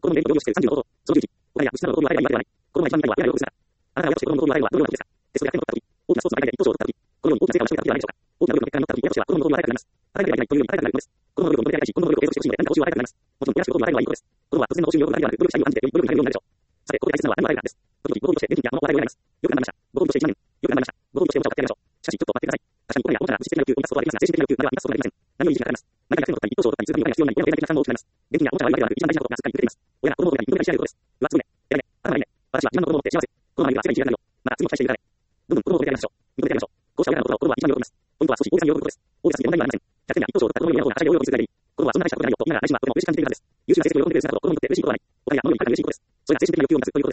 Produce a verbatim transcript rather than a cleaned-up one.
子供の言語をしてさんじゅうのこと、そのじゅういち、お金や物質などの行為は愛ではない。子供が一番苦いのは愛であることですが、あなたが親として子供の行為は愛はどのようなことですか。テストで悪点を取ったとき、大きなスポーツの大会で一等賞を取ったとき、このように大きな成果を成し遂げたときはないでしょうか。大きな努力の結果になったとき、親としては子供の行為は愛からなります。与えなければいけないというより与えたくなることです。子供の努力を認めて愛し、子供の努力を継続してほしいので、何か報酬を与えたくなります。もちろん、親として子供を与えるのはいいことです。子供は突然の報酬に喜ぶだけではなく、努力した意を感じて、より努力になれるようになるでしょう。さて、ここで大切なのは何を与えるかです。時々、ご褒美として現金や物を与えるようになります。よく頑張りました。ご褒美としていちまんえん。よく頑張りました。ご褒美としておもちゃを買ってやりましょう。しかし、ちょっと待ってください。確かに、お金やおもちゃが物質的な欲求を満たすことはありますが、精神的な欲求までは満たすことができません。何より意識がかかります。何か役に立ったり、一等賞を取ったり、通過にお金が必要になり、親の経済的な負担も大きくなります。現金やおもちゃは愛だけではなく、一番大事なことがすっかり抜けています。親が子供の親に認めたりしないことです。うわ、すごいね。偉いね。あなたはいいね。私は自分の子供を持って幸せ。この前には世界一になるよ。また、次も期待しているからね。どんどん子供を認めてやりましょう。認めてやりましょう。こうした親の言葉を子供は一番喜びます。ポイントは少し大げさに喜ぶことです。大げさすぎて問題はありません。ひゃくてんや一等賞を取った子供の親の方がはしゃぎ大喜びするぐらいでいい。子供はそんな大したことないよとみんなが内心はとても嬉しく感じているはずです。優秀な成績を喜んでいる姿を子供にとって嬉しいことはない。お金や物よりはるかに嬉しいことです。それが精神的な欲求を満たすということ